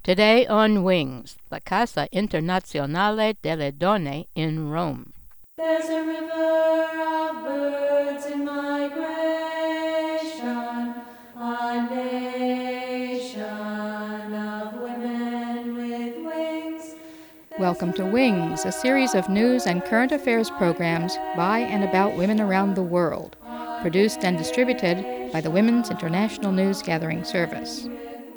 Today on Wings, la Casa Internazionale delle Donne in Rome. There's a river of birds in migration, a nation of women with wings. Welcome to Wings, a series of news and current affairs programs by and about women around the world, produced and distributed by the Women's International News Gathering Service.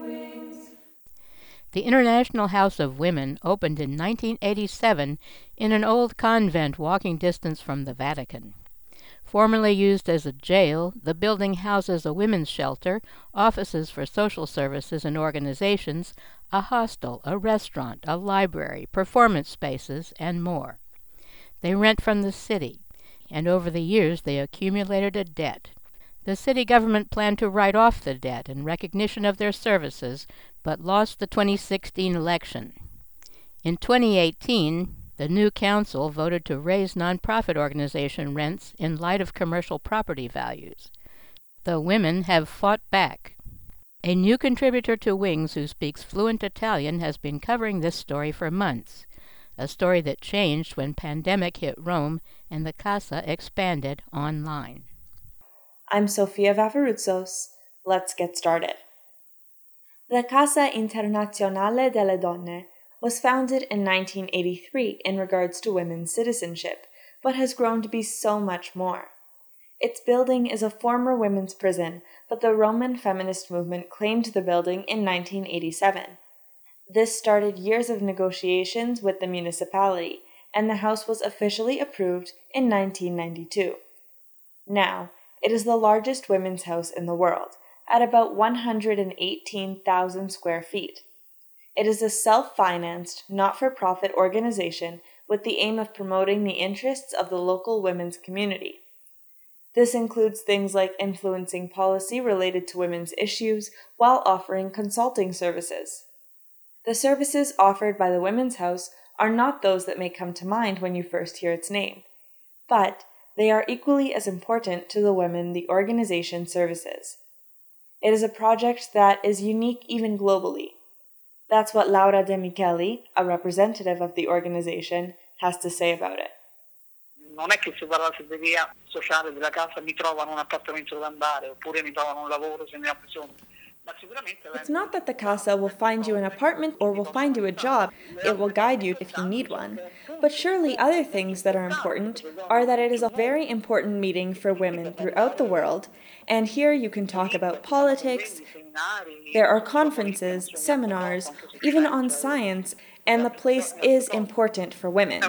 The International House of Women opened in 1987 in an old convent walking distance from the Vatican. Formerly used as a jail, the building houses a women's shelter, offices for social services and organizations, a hostel, a restaurant, a library, performance spaces, and more. They rent from the city, and over the years they accumulated a debt. The city government planned to write off the debt in recognition of their services, but lost the 2016 election. In 2018, the new council voted to raise nonprofit organization rents in light of commercial property values. The women have fought back. A new contributor to Wings who speaks fluent Italian has been covering this story for months, a story that changed when pandemic hit Rome and the Casa expanded online. I'm Sofia Vavaroutsos. Let's get started. La Casa Internazionale delle Donne was founded in 1983 in regards to women's citizenship, but has grown to be so much more. Its building is a former women's prison, but the Roman feminist movement claimed the building in 1987. This started years of negotiations with the municipality, and the house was officially approved in 1992. Now, it is the largest women's house in the world, at about 118,000 square feet. It is a self-financed, not-for-profit organization with the aim of promoting the interests of the local women's community. This includes things like influencing policy related to women's issues while offering consulting services. The services offered by the Women's House are not those that may come to mind when you first hear its name, but they are equally as important to the women the organization services. It is a project that is unique even globally. That's what Laura De Micheli, a representative of the organization, has to say about it. Non è che se dalla segreteria sociale della casa mi trovano un appartamento dove andare oppure mi trovano un lavoro se ne ha bisogno. It's not that the Casa will find you an apartment or will find you a job. It will guide you if you need one. But surely other things that are important are that it is a very important meeting for women throughout the world, and here you can talk about politics. There are conferences, seminars, even on science, and the place is important for women.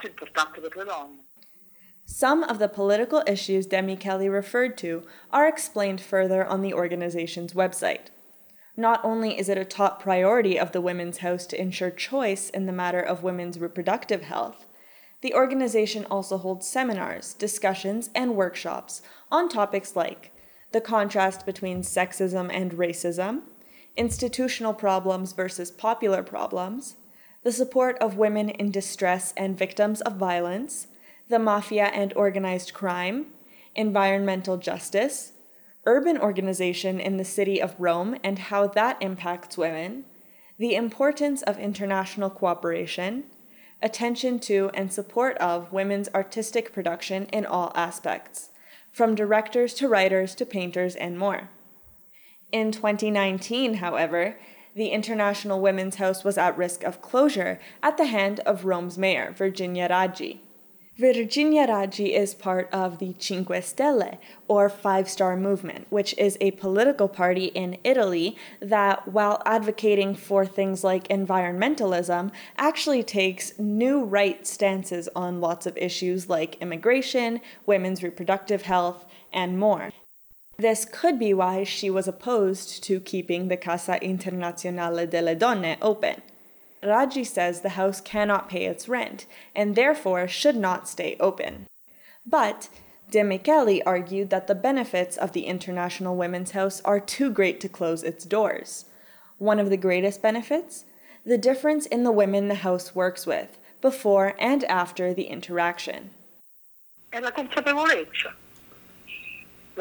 Some of the political issues De Micheli referred to are explained further on the organization's website. Not only is it a top priority of the Women's House to ensure choice in the matter of women's reproductive health, the organization also holds seminars, discussions, and workshops on topics like the contrast between sexism and racism, institutional problems versus popular problems, the support of women in distress and victims of violence, the mafia and organized crime, environmental justice, urban organization in the city of Rome and how that impacts women, the importance of international cooperation, attention to and support of women's artistic production in all aspects, from directors to writers to painters and more. In 2019, however, the International Women's House was at risk of closure at the hand of Rome's mayor, Virginia Raggi. Virginia Raggi is part of the Cinque Stelle, or Five-Star Movement, which is a political party in Italy that, while advocating for things like environmentalism, actually takes new right stances on lots of issues like immigration, women's reproductive health, and more. This could be why she was opposed to keeping the Casa Internazionale delle Donne open. Raggi says the house cannot pay its rent, and therefore should not stay open. But De Micheli argued that the benefits of the International Women's House are too great to close its doors. One of the greatest benefits? The difference in the women the house works with, before and after the interaction. È la consapevolezza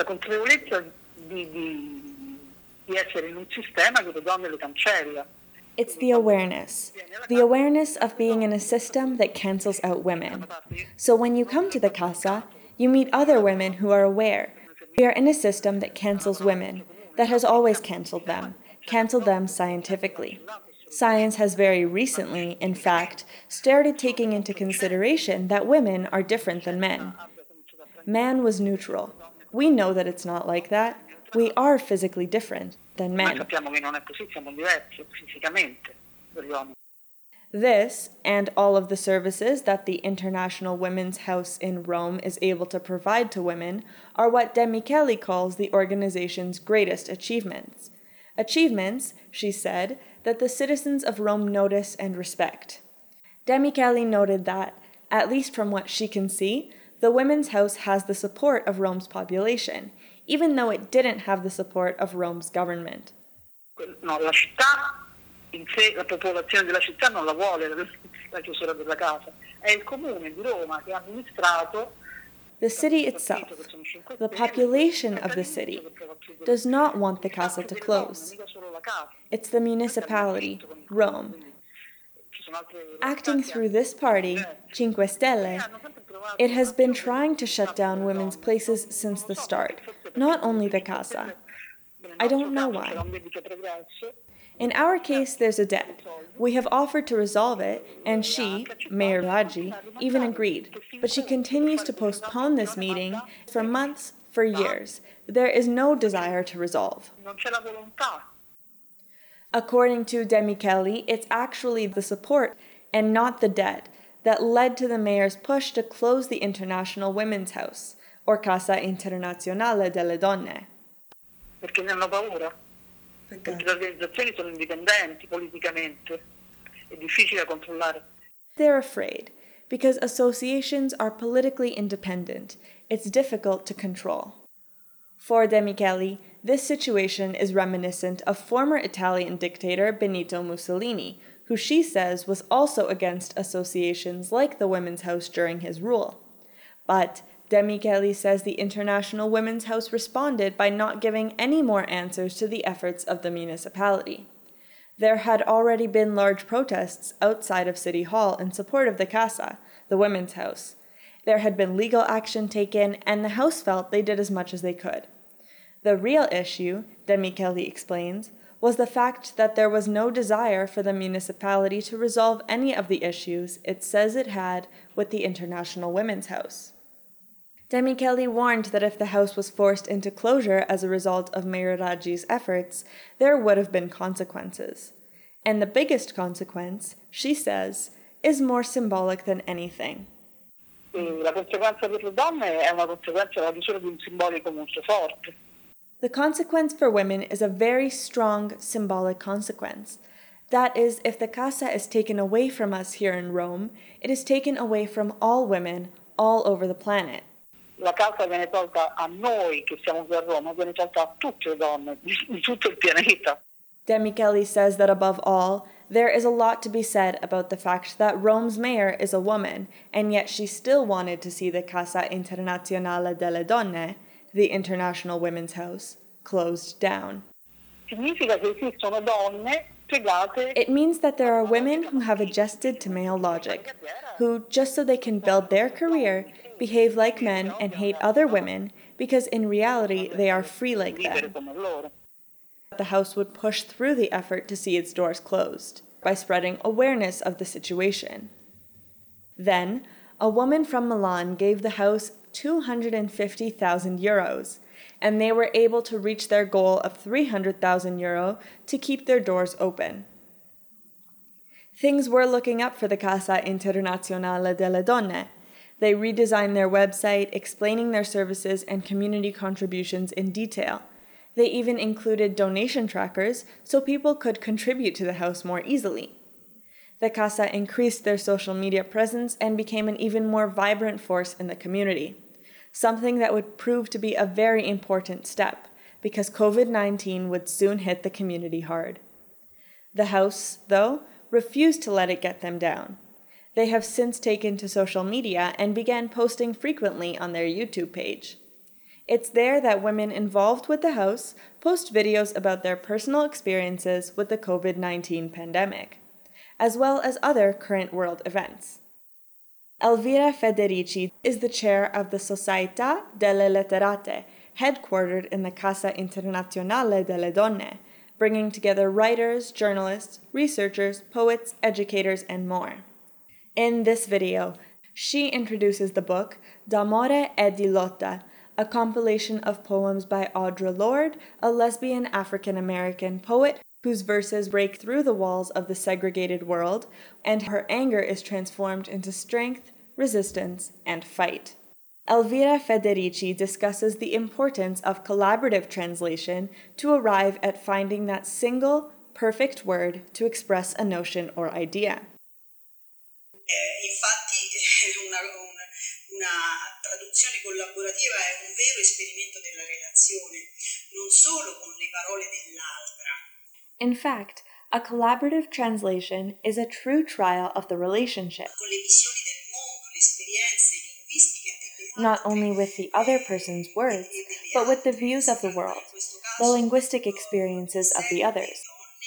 di essere in un sistema che le donne le cancella. It's the awareness. The awareness of being in a system that cancels out women. So when you come to the casa, you meet other women who are aware. We are in a system that cancels women, that has always canceled them scientifically. Science has very recently, in fact, started taking into consideration that women are different than men. Man was neutral. We know that it's not like that. We are physically different than Noi men. sappiamo che non è così, siamo diversi fisicamente dagli uomini. This, and all of the services that the International Women's House in Rome is able to provide to women, are what De Micheli calls the organization's greatest achievements. Achievements, she said, that the citizens of Rome notice and respect. De Micheli noted that, at least from what she can see, the Women's House has the support of Rome's population, even though it didn't have the support of Rome's government. No, la città in sé, la popolazione della città non la vuole la chiusura della casa. È il comune di Roma che ha amministrato. The city itself, the population of the city, does not want the casa to close. It's the municipality, Rome. Acting through this party, Cinque Stelle, it has been trying to shut down women's places since the start, not only the casa. I don't know why. In our case, there's a debt. We have offered to resolve it, and she, Mayor Raggi, even agreed. But she continues to postpone this meeting for months, for years. There is no desire to resolve. Non c'è la volontà. According to De Micheli, it's actually the support and not the debt that led to the mayor's push to close the International Women's House, or Casa Internazionale delle Donne. Perché ne hanno paura. Perché le organizzazioni sono indipendenti politicamente. È difficile da controllare. They're afraid, because associations are politically independent. It's difficult to control. For De Micheli, this situation is reminiscent of former Italian dictator Benito Mussolini, who she says was also against associations like the Women's House during his rule. But De Micheli says the International Women's House responded by not giving any more answers to the efforts of the municipality. There had already been large protests outside of City Hall in support of the Casa, the Women's House. There had been legal action taken, and the House felt they did as much as they could. The real issue, De Micheli explains, was the fact that there was no desire for the municipality to resolve any of the issues it says it had with the International Women's House. De Micheli warned that if the house was forced into closure as a result of Mayor Raggi's efforts, there would have been consequences. And the biggest consequence, she says, is more symbolic than anything. La conseguenza per le donne è una conseguenza della chiusura di un simbolico molto forte. The consequence for women is a very strong symbolic consequence. That is, if the casa is taken away from us here in Rome, it is taken away from all women all over the planet. La casa viene tolta a noi che siamo qui a Roma, viene tolta a tutte le donne di tutto il pianeta. De Micheli says that above all, there is a lot to be said about the fact that Rome's mayor is a woman, and yet she still wanted to see the Casa Internazionale delle Donne, the International Women's House, closed down. Significa che esistono donne piegate. It means that there are women who have adjusted to male logic, who, just so they can build their career, behave like men and hate other women, because in reality they are free like them. The house would push through the effort to see its doors closed by spreading awareness of the situation. Then, a woman from Milan gave the house 250,000 euros, and they were able to reach their goal of 300,000 euro to keep their doors open. Things were looking up for the Casa Internazionale delle Donne. They redesigned their website, explaining their services and community contributions in detail. They even included donation trackers so people could contribute to the house more easily. The Casa increased their social media presence and became an even more vibrant force in the community, something that would prove to be a very important step, because COVID-19 would soon hit the community hard. The house, though, refused to let it get them down. They have since taken to social media and began posting frequently on their YouTube page. It's there that women involved with the house post videos about their personal experiences with the COVID-19 pandemic, as well as other current world events. Elvira Federici is the chair of the Società delle Letterate, headquartered in the Casa Internazionale delle Donne, bringing together writers, journalists, researchers, poets, educators, and more. In this video, she introduces the book D'amore e di lotta, a compilation of poems by Audre Lorde, a lesbian African-American poet whose verses break through the walls of the segregated world, and her anger is transformed into strength, resistance, and fight. Elvira Federici discusses the importance of collaborative translation to arrive at finding that single, perfect word to express a notion or idea. Infatti una traduzione collaborativa è un vero esperimento della relazione, non solo con le parole dell'altra. In fact, a collaborative translation is a true trial of the relationship, Con le visioni del mondo, le esperienze linguistiche delle not only with the other person's words, but with the views of the world, the linguistic experiences of the others.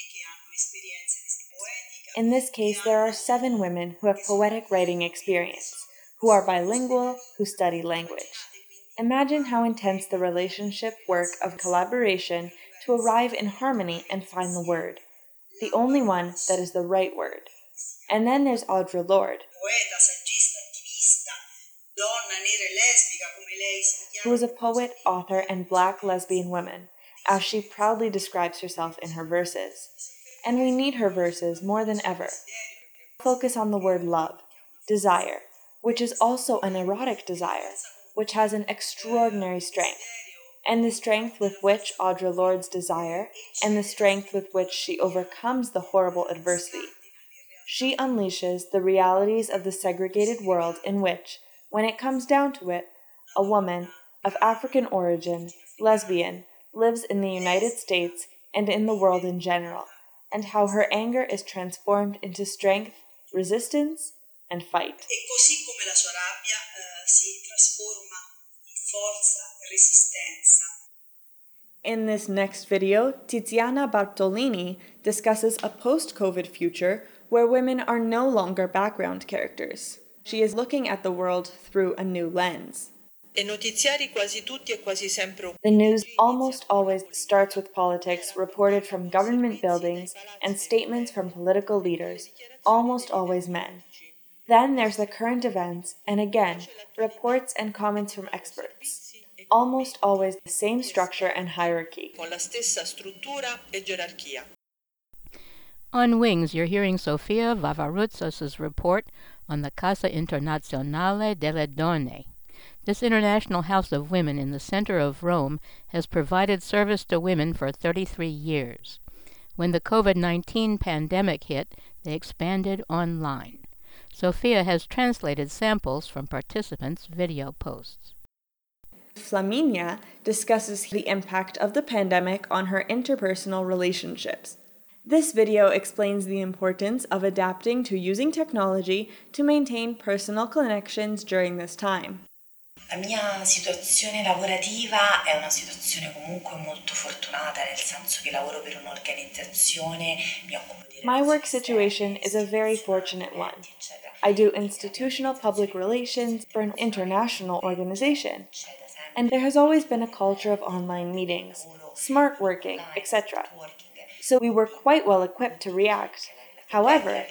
In this case, there are 7 women who have poetic writing experience, who are bilingual, who study language. Imagine how intense the relationship work of collaboration to arrive in harmony and find the word, the only one that is the right word. And then there's Audre Lorde, poeta, saggista, attivista, donna nera e lesbica come lei si who is a poet, author, and black lesbian woman, as she proudly describes herself in her verses. And we need her verses more than ever. Focus on the word love, desire, which is also an erotic desire, which has an extraordinary strength, and the strength with which Audre Lorde's desire, and the strength with which she overcomes the horrible adversity. She unleashes the realities of the segregated world in which, when it comes down to it, a woman of African origin, lesbian, lives in the United States and in the world in general, and how her anger is transformed into strength, resistance, and fight. E così come la sua rabbia si trasforma in forza e resistenza. In this next video, Tiziana Bartolini discusses a post-COVID future where women are no longer background characters. She is looking at the world through a new lens. E notiziari quasi tutti e quasi sempre. The news almost always starts with politics reported from government buildings and statements from political leaders, almost always men. Then there's the current events, and again, reports and comments from experts. Almost always the same structure and hierarchy. Con la stessa struttura e gerarchia. On Wings, you're hearing Sofia Vavaroutsas' report on the Casa Internazionale delle Donne. This international house of women in the center of Rome has provided service to women for 33 years. When the COVID-19 pandemic hit, they expanded online. Sofia has translated samples from participants' video posts. Flaminia discusses the impact of the pandemic on her interpersonal relationships. This video explains the importance of adapting to using technology to maintain personal connections during this time. La mia situazione lavorativa è una situazione comunque molto fortunata, nel senso che lavoro per un'organizzazione, mi occupo di My work situation is a very fortunate one. I do institutional public relations for an international organization, and there has always been a culture of online meetings, smart working, etc. So we were quite well equipped to react. However,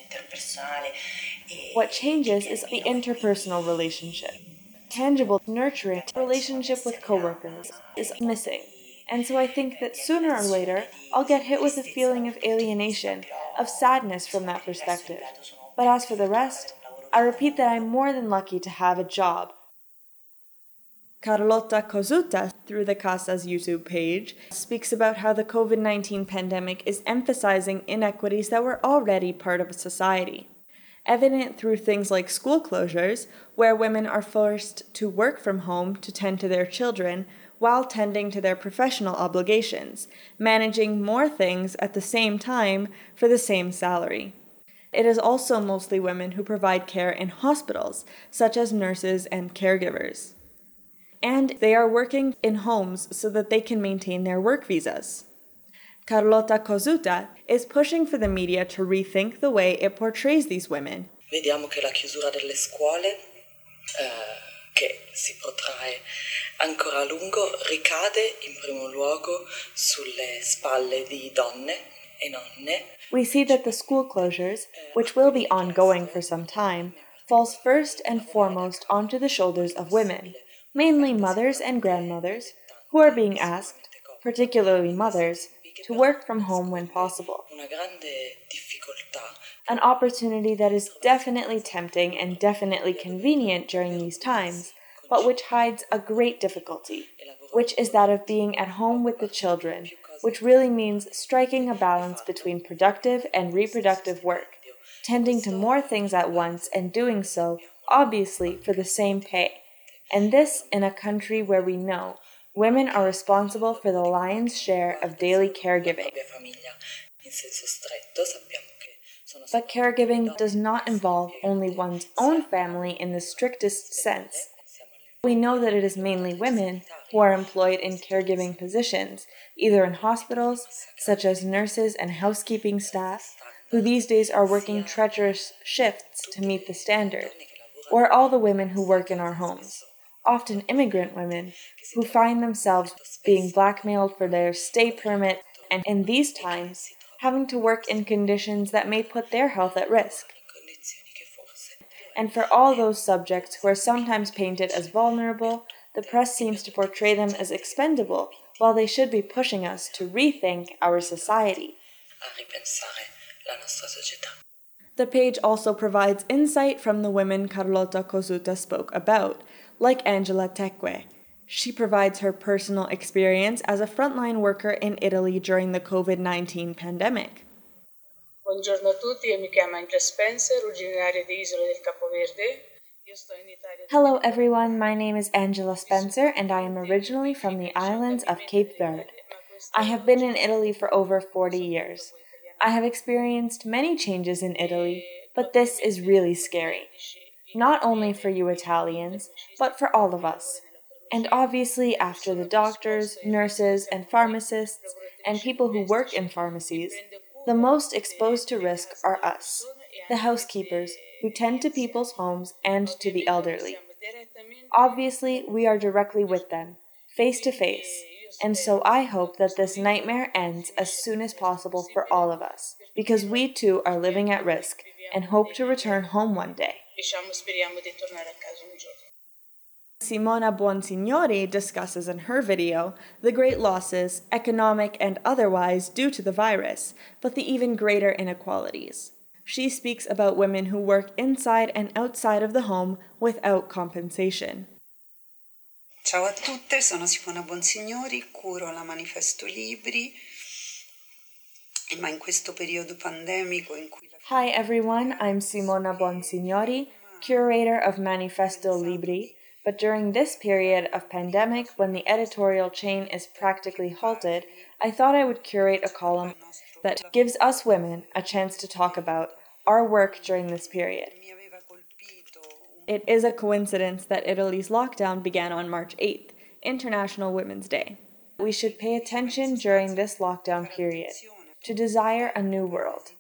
what changes is the interpersonal relationship. Tangible, nurturing relationship with coworkers is missing. And so I think that sooner or later, I'll get hit with a feeling of alienation, of sadness from that perspective. But as for the rest, I repeat that I'm more than lucky to have a job. Carlotta Cosuta, through the Casa's YouTube page, speaks about how the COVID-19 pandemic is emphasizing inequities that were already part of society. Evident through things like school closures, where women are forced to work from home to tend to their children while tending to their professional obligations, managing more things at the same time for the same salary. It is also mostly women who provide care in hospitals, such as nurses and caregivers. and they are working in homes so that they can maintain their work visas. Carlotta Cosuta is pushing for the media to rethink the way it portrays these women. Vediamo che la chiusura delle scuole, che si protrae ancora a lungo, ricade in primo luogo sulle spalle di donne e nonne. We see that the school closures, which will be ongoing for some time, falls first and foremost onto the shoulders of women, mainly mothers and grandmothers, who are being asked, particularly mothers, to work from home when possible. An opportunity that is definitely tempting and definitely convenient during these times, but which hides a great difficulty, which is that of being at home with the children, which really means striking a balance between productive and reproductive work, tending to more things at once and doing so, obviously, for the same pay. And this in a country where we know women are responsible for the lion's share of daily caregiving. But caregiving does not involve only one's own family in the strictest sense. We know that it is mainly women who are employed in caregiving positions, either in hospitals, such as nurses and housekeeping staff, who these days are working treacherous shifts to meet the standard, or all the women who work in our homes, often immigrant women, who find themselves being blackmailed for their stay permit and in these times having to work in conditions that may put their health at risk. And for all those subjects who are sometimes painted as vulnerable, the press seems to portray them as expendable, while they should be pushing us to rethink our society. The page also provides insight from the women Carlotta Cosuta spoke about, like Angela Tecque. She provides her personal experience as a frontline worker in Italy during the COVID-19 pandemic. Buongiorno a tutti, mi chiamo Angela Spencer, originaria di Isole del Capoverde. Hello everyone, my name is Angela Spencer and I am originally from the islands of Cape Verde. I have been in Italy for over 40 years. I have experienced many changes in Italy, but this is really scary. Not only for you Italians, but for all of us. And obviously after the doctors, nurses, and pharmacists, and people who work in pharmacies, the most exposed to risk are us, the housekeepers, who tend to people's homes and to the elderly. Obviously, we are directly with them, face to face, and so I hope that this nightmare ends as soon as possible for all of us, because we too are living at risk and hope to return home one day. Simona Buonsignori discusses in her video the great losses, economic and otherwise, due to the virus, but the even greater inequalities. She speaks about women who work inside and outside of the home without compensation. Ciao a tutte, sono Simona Buonsignori, curo la Manifesto Libri, ma in questo periodo pandemico in cui... Hi everyone, I'm Simona Buonsignori, curator of Manifesto Libri, but during this period of pandemic, when the editorial chain is practically halted, I thought I would curate a column that gives us women a chance to talk about our work during this period. It is a coincidence that Italy's lockdown began on March 8th, International Women's Day. We should pay attention during this lockdown period to desire a new world.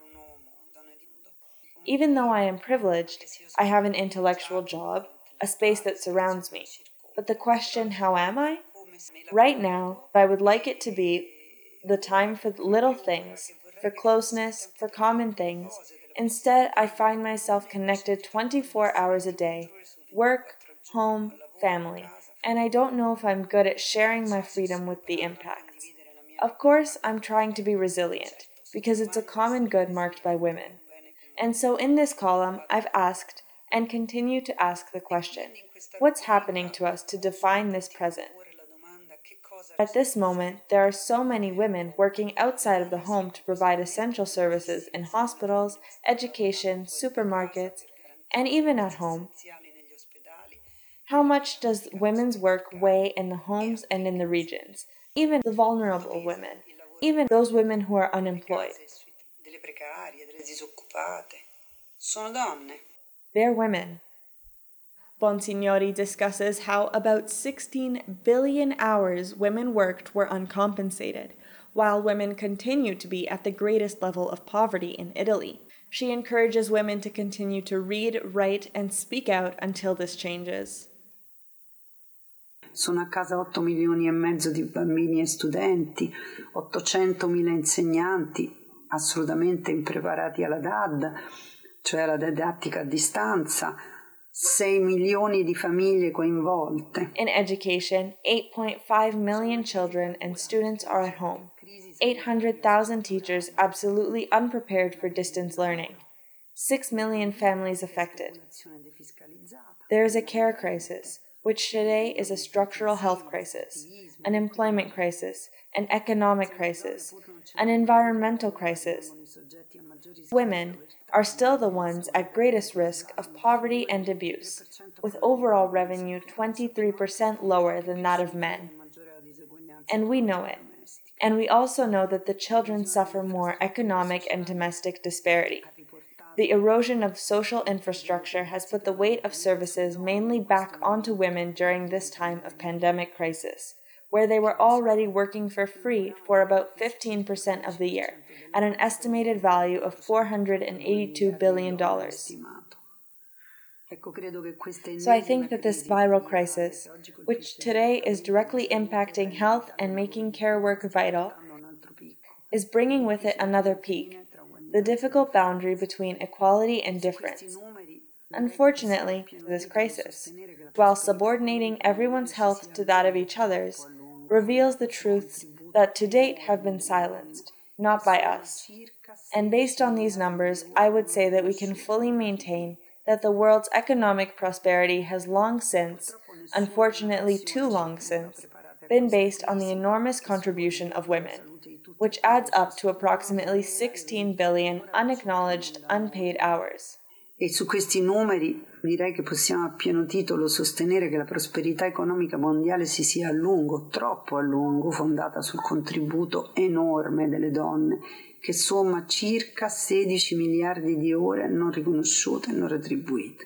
Even though I am privileged, I have an intellectual job, a space that surrounds me. But the question, how am I? Right now, I would like it to be the time for little things, for closeness, for common things. Instead, I find myself connected 24 hours a day, work, home, family, and I don't know if I'm good at sharing my freedom with the impacts. Of course, I'm trying to be resilient, because it's a common good marked by women. And so in this column, I've asked, and continue to ask the question, what's happening to us to define this present? At this moment, there are so many women working outside of the home to provide essential services in hospitals, education, supermarkets, and even at home. How much does women's work weigh in the homes and in the regions? Even the vulnerable women, even those women who are unemployed. They're women. Bonsignori discusses how about 16 billion hours women worked were uncompensated, while women continue to be at the greatest level of poverty in Italy. She encourages women to continue to read, write, and speak out until this changes. Sono a casa 8 milioni e mezzo di bambini e studenti, 800.000 insegnanti assolutamente impreparati alla DAD, cioè alla didattica a distanza, 6 milioni di famiglie coinvolte. In education, 8.5 million children and students are at home. 800,000 teachers absolutely unprepared for distance learning. 6 million families affected. There is a care crisis, which today is a structural health crisis, an employment crisis, an economic crisis, an environmental crisis. Women are still the ones at greatest risk of poverty and abuse, with overall revenue 23% lower than that of men. And we know it. And we also know that the children suffer more economic and domestic disparity. The erosion of social infrastructure has put the weight of services mainly back onto women during this time of pandemic crisis, where they were already working for free for about 15% of the year, at an estimated value of $482 billion. So I think that this viral crisis, which today is directly impacting health and making care work vital, is bringing with it another peak, the difficult boundary between equality and difference. Unfortunately, this crisis, while subordinating everyone's health to that of each other's, reveals the truths that to date have been silenced, not by us. And based on these numbers, I would say that we can fully maintain that the world's economic prosperity has long since, unfortunately too long since, been based on the enormous contribution of women, which adds up to approximately 16 billion unacknowledged, unpaid hours. E su questi numeri direi che possiamo a pieno titolo sostenere che la prosperità economica mondiale si sia a lungo, troppo a lungo, fondata sul contributo enorme delle donne, che somma circa 16 miliardi di ore non riconosciute e non retribuite.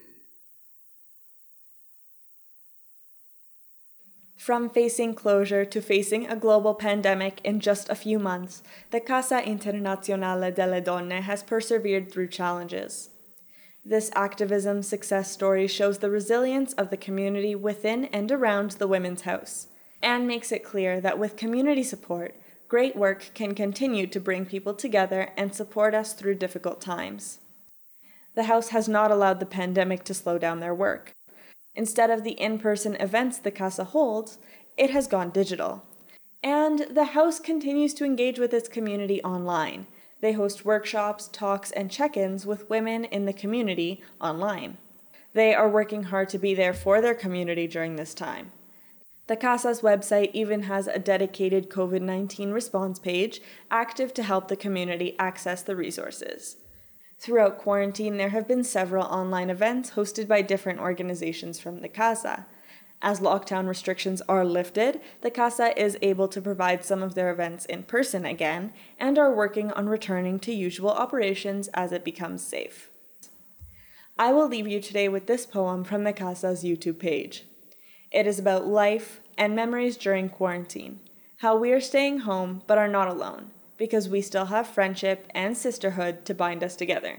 From facing closure to facing a global pandemic in just a few months, the Casa Internazionale delle Donne has persevered through challenges. This activism success story shows the resilience of the community within and around the Women's House, and makes it clear that with community support, great work can continue to bring people together and support us through difficult times. The House has not allowed the pandemic to slow down their work. Instead of the in-person events the Casa holds, it has gone digital. And the House continues to engage with its community online. They host workshops, talks, and check-ins with women in the community online. They are working hard to be there for their community during this time. The Casa's website even has a dedicated COVID-19 response page active to help the community access the resources. Throughout quarantine, there have been several online events hosted by different organizations from the Casa. As lockdown restrictions are lifted, the Casa is able to provide some of their events in person again and are working on returning to usual operations as it becomes safe. I will leave you today with this poem from the Casa's YouTube page. It is about life and memories during quarantine, how we are staying home but are not alone, because we still have friendship and sisterhood to bind us together.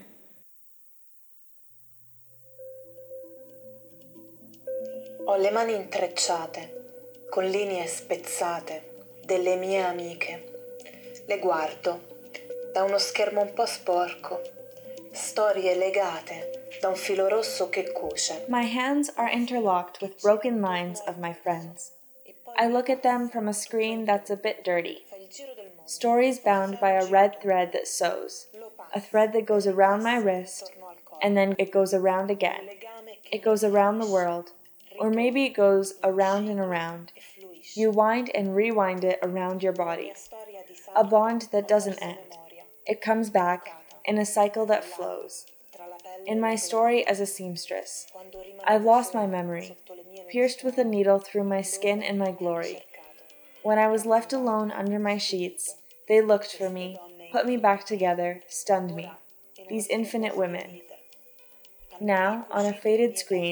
Ho le mani intrecciate, con linee spezzate, delle mie amiche. Le guardo, da uno schermo un po' sporco, storie legate da un filo rosso che cuce. My hands are interlocked with broken lines of my friends. I look at them from a screen that's a bit dirty. Stories bound by a red thread that sews, a thread that goes around my wrist, and then it goes around again. It goes around the world. Or maybe it goes around and around. You wind and rewind it around your body. A bond that doesn't end. It comes back in a cycle that flows. In my story as a seamstress, I've lost my memory, pierced with a needle through my skin and my glory. When I was left alone under my sheets, they looked for me, put me back together, stunned me. These infinite women. Now, on a faded screen,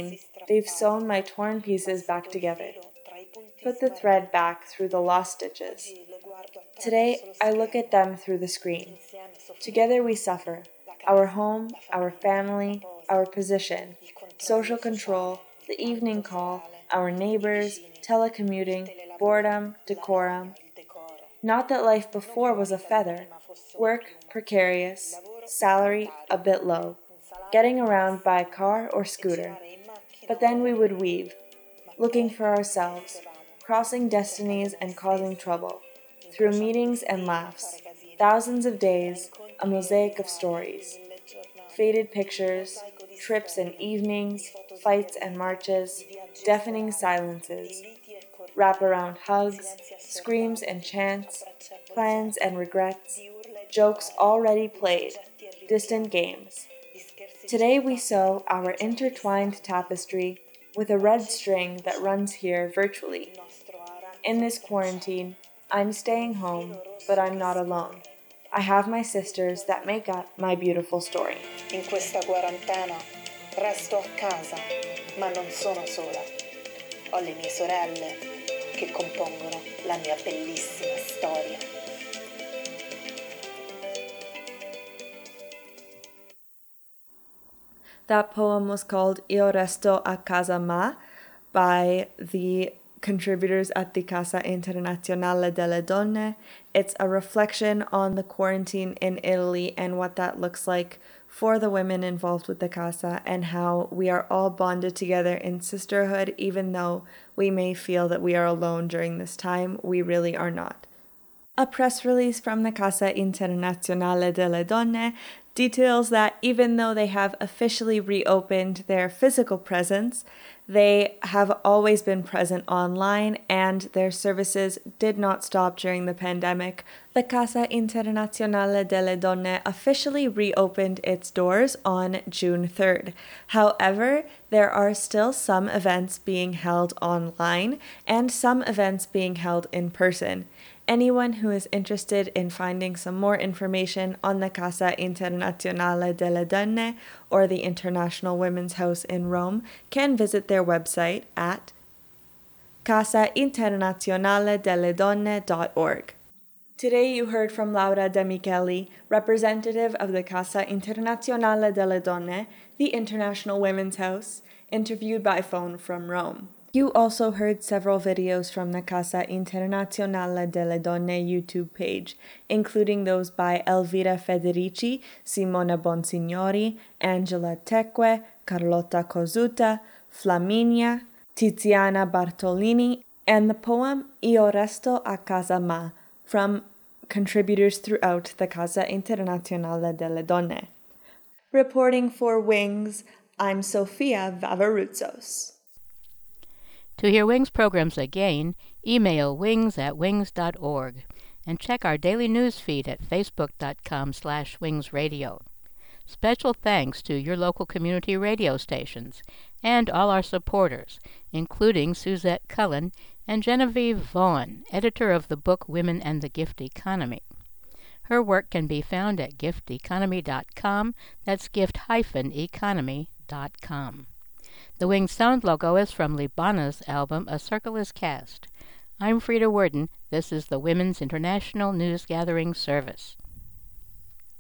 They've sewn my torn pieces back together. Put the thread back through the lost stitches. Today, I look at them through the screen. Together we suffer. Our home, our family, our position, social control, the evening call, our neighbors, telecommuting, boredom, decorum. Not that life before was a feather. Work precarious, salary a bit low, getting around by car or scooter. But then we would weave, looking for ourselves, crossing destinies and causing trouble, through meetings and laughs, thousands of days, a mosaic of stories, faded pictures, trips and evenings, fights and marches, deafening silences, wraparound hugs, screams and chants, plans and regrets, jokes already played, distant games. Today we sew our intertwined tapestry with a red string that runs here virtually. In this quarantine, I'm staying home, but I'm not alone. I have my sisters that make up my beautiful story. In questa quarantena resto a casa, ma non sono sola. Ho le mie sorelle che compongono la mia bellissima storia. That poem was called Io Resto a Casa Ma by the contributors at the Casa Internazionale delle Donne. It's a reflection on the quarantine in Italy and what that looks like for the women involved with the Casa and how we are all bonded together in sisterhood. Even though we may feel that we are alone during this time, we really are not. A press release from the Casa Internazionale delle Donne details that even though they have officially reopened their physical presence, they have always been present online and their services did not stop during the pandemic. The Casa Internazionale delle Donne officially reopened its doors on June 3rd. However, there are still some events being held online and some events being held in person. Anyone who is interested in finding some more information on the Casa Internazionale delle Donne or the International Women's House in Rome can visit their website at casainternazionaledelledonne.org. Today you heard from Laura De Micheli, representative of the Casa Internazionale delle Donne, the International Women's House, interviewed by phone from Rome. You also heard several videos from the Casa Internazionale delle Donne YouTube page, including those by Elvira Federici, Simona Bonsignori, Angela Teque, Carlotta Cosuta, Flaminia, Tiziana Bartolini, and the poem Io Resto a Casa Ma from contributors throughout the Casa Internazionale delle Donne. Reporting for Wings, I'm Sofia Vavaruzos. To hear Wings programs again, email wings@wings.org and check our daily news feed at facebook.com/wingsradio. Special thanks to your local community radio stations and all our supporters, including Suzette Cullen and Genevieve Vaughn, editor of the book Women and the Gift Economy. Her work can be found at gifteconomy.com. That's gift-economy.com. The Wings sound logo is from Libana's album A Circle is Cast. I'm Frida Worden. This is the Women's International News Gathering Service.